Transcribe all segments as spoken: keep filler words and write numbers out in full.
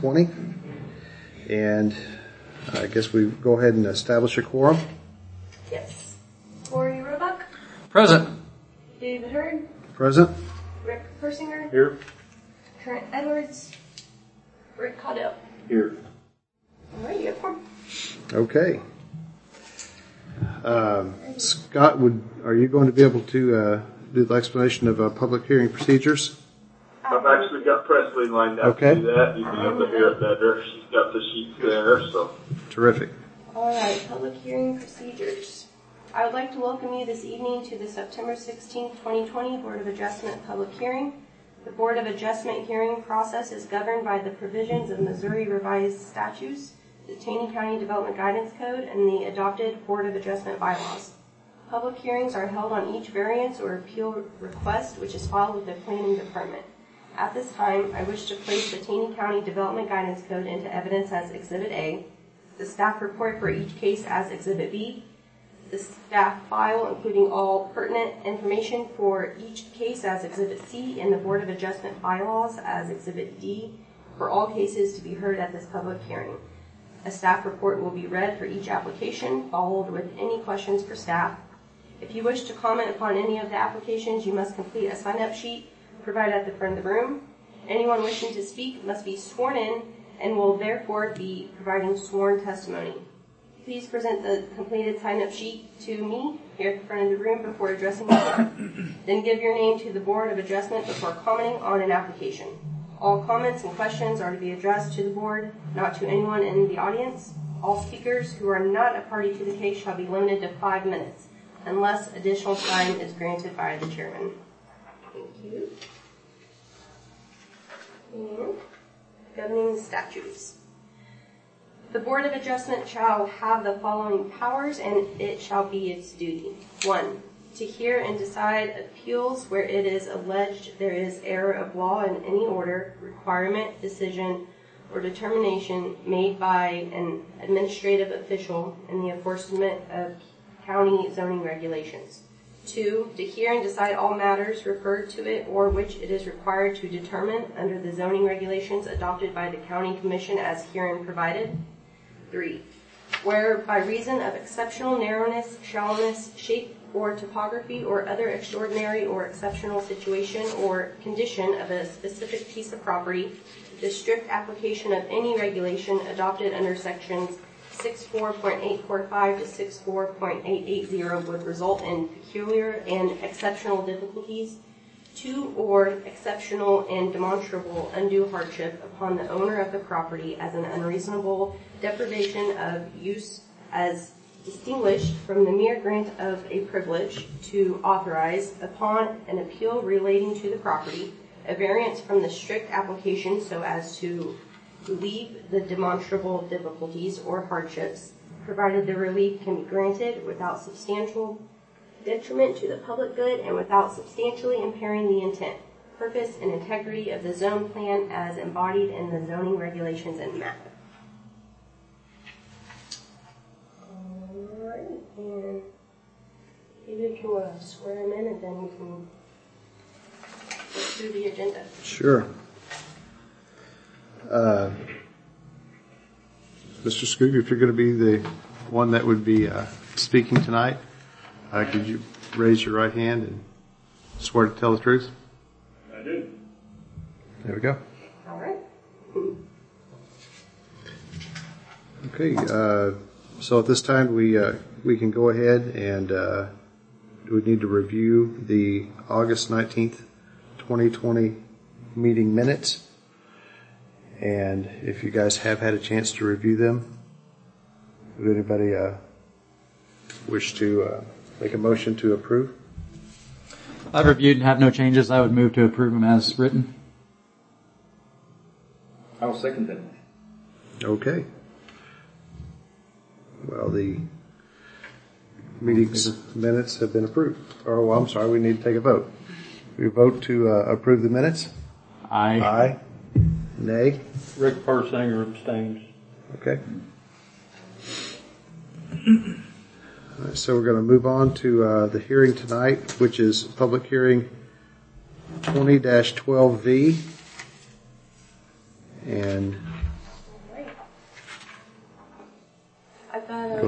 twenty. And I guess we go ahead and establish a quorum. Yes. Lori Roebuck. Present. David Hurd. Present. Rick Persinger. Here. Trent Edwards. Rick Caudell. Here. All right, you have quorum. Okay. Um, Scott, would are you going to be able to uh, do the explanation of uh, public hearing procedures? I've actually got Presley lined up Okay. to do that. You'll be able to hear it better. She's got the sheets there, so. Terrific. All right, public hearing procedures. I would like to welcome you this evening to the September sixteenth, twenty twenty Board of Adjustment public hearing. The Board of Adjustment hearing process is governed by the provisions of Missouri Revised Statutes, the Taney County Development Guidance Code, and the adopted Board of Adjustment bylaws. Public hearings are held on each variance or appeal request, which is filed with the Planning Department. At this time, I wish to place the Taney County Development Guidance Code into evidence as Exhibit A, the staff report for each case as Exhibit B, the staff file including all pertinent information for each case as Exhibit C, and the Board of Adjustment bylaws as Exhibit D for all cases to be heard at this public hearing. A staff report will be read for each application, followed with any questions for staff. If you wish to comment upon any of the applications, you must complete a sign-up sheet provided at the front of the room. Anyone wishing to speak must be sworn in and will therefore be providing sworn testimony. Please present the completed sign-up sheet to me here at the front of the room before addressing the board. Then give your name to the Board of Adjustment before commenting on an application. All comments and questions are to be addressed to the board, not to anyone in the audience. All speakers who are not a party to the case shall be limited to five minutes, unless additional time is granted by the chairman. Thank you. And governing statutes. The Board of Adjustment shall have the following powers, and it shall be its duty. One, to hear and decide appeals where it is alleged there is error of law in any order, requirement, decision, or determination made by an administrative official in the enforcement of county zoning regulations. Two, to hear and decide all matters referred to it or which it is required to determine under the zoning regulations adopted by the county commission as herein provided. Three, where by reason of exceptional narrowness, shallowness, shape, or topography, or other extraordinary or exceptional situation or condition of a specific piece of property, the strict application of any regulation adopted under sections six four point eight four five to six four point eight eight zero would result in peculiar and exceptional difficulties to or exceptional and demonstrable undue hardship upon the owner of the property as an unreasonable deprivation of use as distinguished from the mere grant of a privilege to authorize upon an appeal relating to the property a variance from the strict application so as to relieve the demonstrable difficulties or hardships, provided the relief can be granted without substantial detriment to the public good and without substantially impairing the intent, purpose, and integrity of the zone plan as embodied in the zoning regulations and map. All right, and maybe if you want to swear him in, and then we can go through the agenda. Sure. Uh, Mister Skoog, if you're going to be the one that would be uh, speaking tonight, uh, could you raise your right hand and swear to tell the truth? I do. There we go. All right. Okay. Uh, so at this time, we uh, we can go ahead and uh, we need to review the August nineteenth, twenty twenty meeting minutes. And if you guys have had a chance to review them, would anybody uh, wish to uh, make a motion to approve? I've reviewed and have no changes. I would move to approve them as written. I'll second that. Okay. Well, the meeting's minutes have been approved. Or, well, I'm sorry, we need to take a vote. We vote to uh, approve the minutes? Aye. Aye. Nay? Rick Persinger abstains. Okay. All right, so we're going to move on to uh, the hearing tonight, which is public hearing twenty dash twelve V. And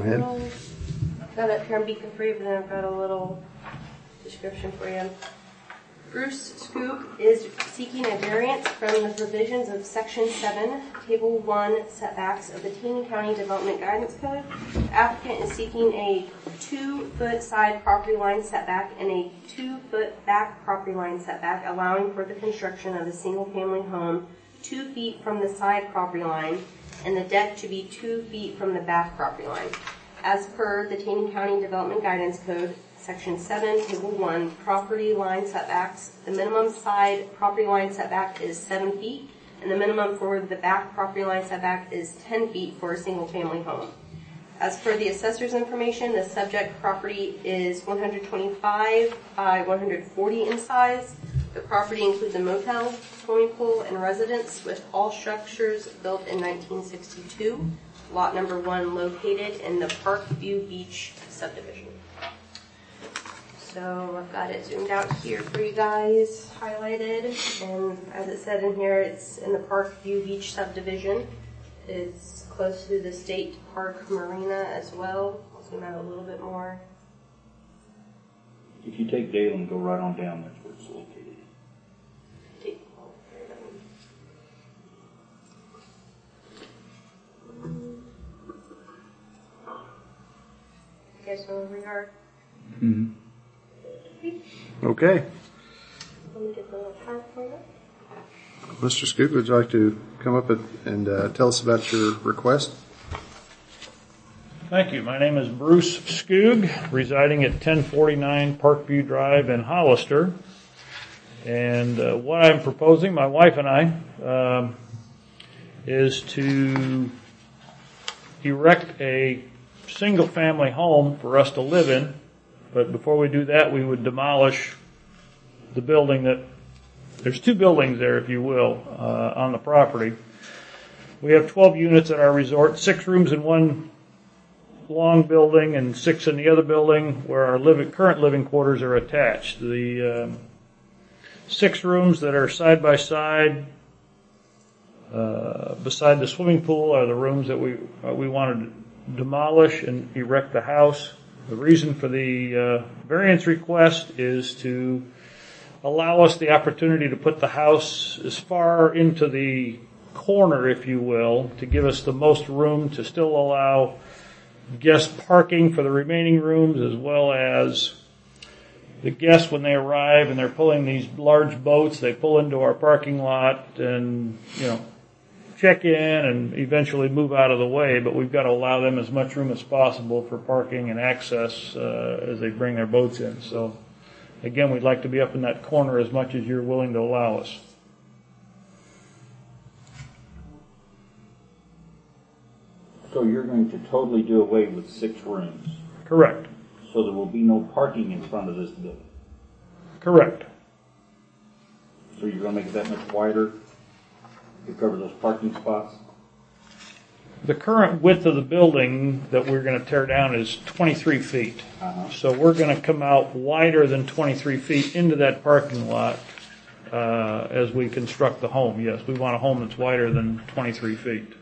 ahead. Little- Got it up here on Beacon Free, but then I've got a little description for you. Bruce Scoop is seeking a variance from the provisions of Section seven, Table one setbacks of the Taney County Development Guidance Code. The applicant is seeking a two-foot side property line setback and a two-foot back property line setback, allowing for the construction of a single-family home two feet from the side property line and the deck to be two feet from the back property line. As per the Taney County Development Guidance Code, Section seven, Table one, property line setbacks, the minimum side property line setback is seven feet, and the minimum for the back property line setback is ten feet for a single-family home. As per the assessor's information, the subject property is one hundred twenty-five by one hundred forty in size. The property includes a motel, swimming pool, and residence with all structures built in nineteen sixty-two. Lot number one located in the Parkview Beach subdivision. So I've got it zoomed out here for you guys, highlighted, and as it said in here, it's in the Parkview Beach subdivision. It's close to the State Park Marina as well. I'll zoom out a little bit more. If you take Dale and go right on down, that's where it's located. Take, oh, there you go. You guys know where we are? Mm-hmm. Okay. Let me get the little PowerPoint up. Mister Scoop, would you like to come up and, and uh, tell us about your request? Thank you. My name is Bruce Skoog, residing at ten forty-nine Parkview Drive in Hollister. And uh, what I'm proposing, my wife and I, um, is to erect a single-family home for us to live in. But before we do that, we would demolish the building that, there's two buildings there, if you will, uh, on the property. We have twelve units at our resort, six rooms in one long building and six in the other building where our living, current living quarters are attached. The um, six rooms that are side by side uh, beside the swimming pool are the rooms that we, uh, we wanted to demolish and erect the house. The reason for the uh, variance request is to allow us the opportunity to put the house as far into the corner, if you will, to give us the most room to still allow guest parking for the remaining rooms, as well as the guests when they arrive and they're pulling these large boats, they pull into our parking lot and, you know, check in and eventually move out of the way, but we've got to allow them as much room as possible for parking and access uh, as they bring their boats in. So, again, we'd like to be up in that corner as much as you're willing to allow us. So you're going to totally do away with six rooms, Correct. so there will be no parking in front of this building. Correct. So you're going to make it that much wider to cover those parking spots? The current width of the building that we're going to tear down is twenty-three feet. Uh-huh. So we're going to come out wider than twenty-three feet into that parking lot uh, as we construct the home. Yes, we want a home that's wider than twenty-three feet.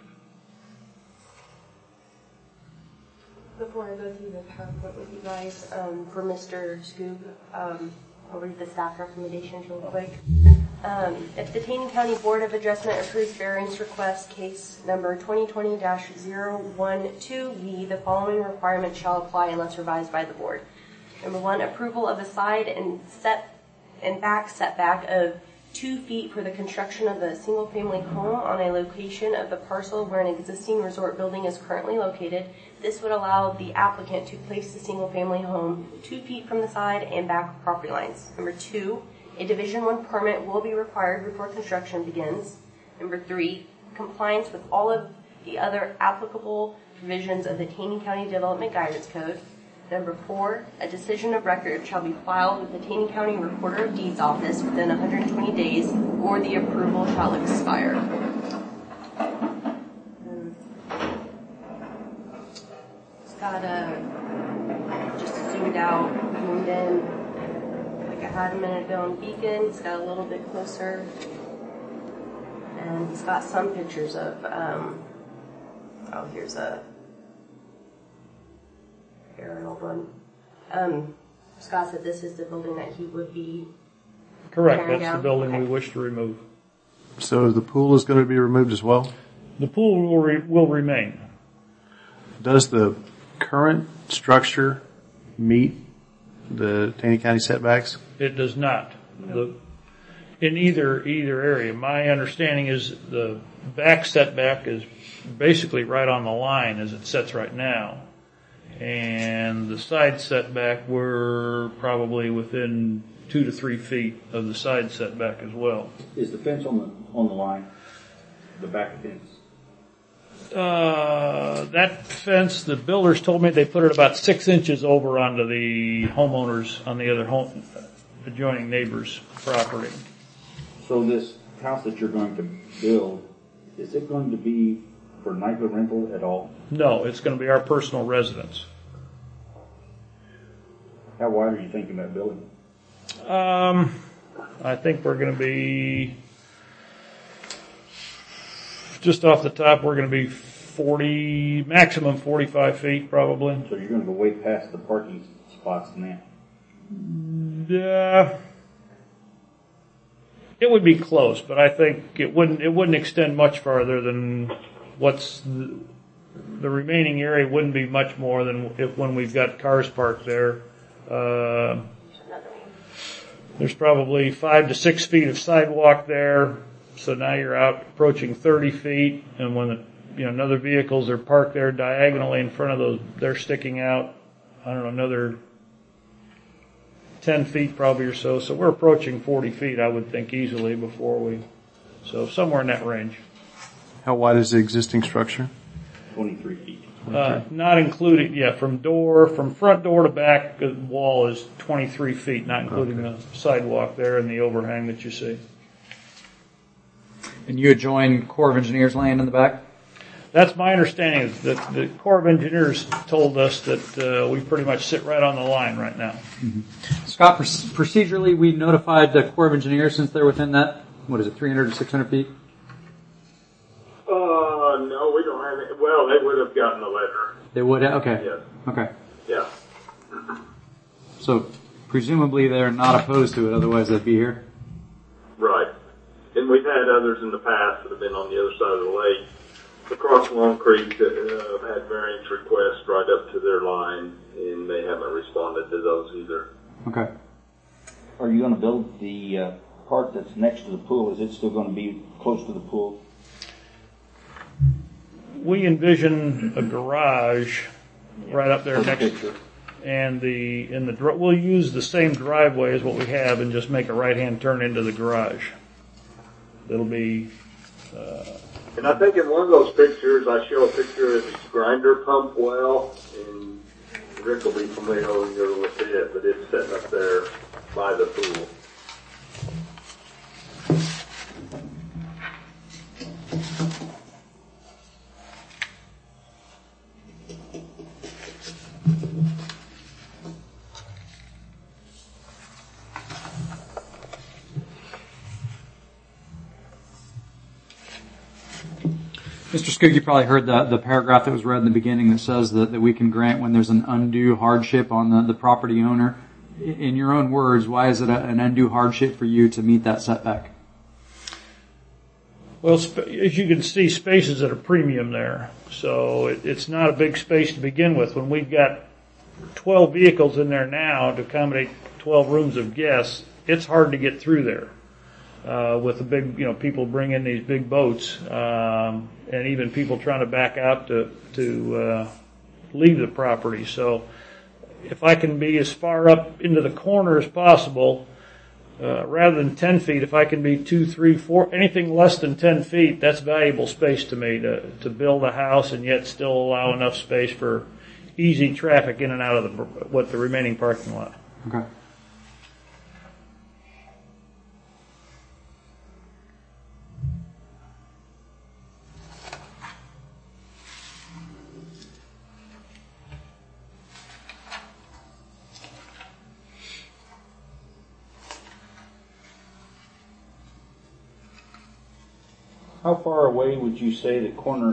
Before I go through the PowerPoint with you guys, um, for Mister Scoob, um, I'll read the staff recommendations real quick. Um, if the Taney County Board of Adjustment approves variance request case number twenty twenty dash zero one two V, the following requirements shall apply unless revised by the board. Number one, approval of a side and set and back setback of two feet for the construction of a single-family home on a location of the parcel where an existing resort building is currently located. This would allow the applicant to place the single-family home two feet from the side and back property lines. Number two, a Division One permit will be required before construction begins. Number three, compliance with all of the other applicable provisions of the Taney County Development Guidance Code. Number four, a decision of record shall be filed with the Taney County Recorder of Deeds office within one hundred twenty days, or the approval shall expire. It's got a just zoomed out, zoomed in, like I had a minute ago in Beacon. It's got a little bit closer, and it's got some pictures of. Um, oh, here's a. here an old one. Um, Scott said this is the building that he would be. Correct, Tearing that's the down? building we Okay. wish to remove. So the pool is going to be removed as well? The pool will, re- will remain. Does the current structure meet the Taney County setbacks? It does not. The, in either either area. My understanding is the back setback is basically right on the line as it sets right now. And the side setback, we're probably within two to three feet of the side setback as well. Is the fence on the, on the line? The back fence? Uh, that fence, the builders told me they put it about six inches over onto the homeowners on the other home, adjoining neighbor's property. So this house that you're going to build, is it going to be for nightly rental at all? No, it's going to be our personal residence. How wide are you thinking that building? Um, I think we're going to be, just off the top, we're going to be forty, maximum forty-five feet probably. So you're going to go way past the parking spots now. Uh, it would be close, but I think it wouldn't, it wouldn't extend much farther than what's the, the remaining area wouldn't be much more than if when we've got cars parked there. Uh, there's probably five to six feet of sidewalk there. So now you're out approaching thirty feet, and when the, you know, another vehicles are parked there diagonally in front of those, they're sticking out, I don't know, another ten feet probably or so. So we're approaching forty feet, I would think, easily before we, so somewhere in that range. How wide is the existing structure? Twenty-three feet. Uh, not including, yeah, from door, from front door to back, the wall is twenty-three feet, not including Okay. the sidewalk there and the overhang that you see. And you adjoin Corps of Engineers land in the back? That's my understanding, is that the Corps of Engineers told us that uh, we pretty much sit right on the line right now. Scott, proc- procedurally, we notified the Corps of Engineers since they're within that, what is it, three hundred to six hundred feet? Uh, no, we don't have it. Well, they would have gotten a letter. They would, okay. Yes. Okay. Yeah. So presumably they're not opposed to it, otherwise they'd be here? Right. And we've had others in the past that have been on the other side of the lake, across Long Creek, that uh, have had variance requests right up to their line, and they haven't responded to those either. Okay. Are you going to build the uh, part that's next to the pool? Is it still going to be close to the pool? We envision a garage right up there First next, picture. and the in the dri- we'll use the same driveway as what we have, and just make a right-hand turn into the garage. It'll be. Uh, And I think in one of those pictures, I show a picture of this grinder pump well, and Rick will be familiar with it, but it's sitting up there by the pool. Mister Skoog, you probably heard the, the paragraph that was read in the beginning that says that, that we can grant when there's an undue hardship on the, the property owner. In your own words, why is it a, an undue hardship for you to meet that setback? Well, sp- as you can see, space is at a premium there. So it, it's not a big space to begin with. When we've got twelve vehicles in there now to accommodate twelve rooms of guests, it's hard to get through there. Uh, with the big, you know, people bring in these big boats, um, and even people trying to back out to, to, uh, leave the property. So if I can be as far up into the corner as possible, Uh, rather than ten feet, if I can be two, three, four, anything less than ten feet, that's valuable space to me to, to build a house and yet still allow enough space for easy traffic in and out of the, what the remaining parking lot. Okay. How far away would you say the corner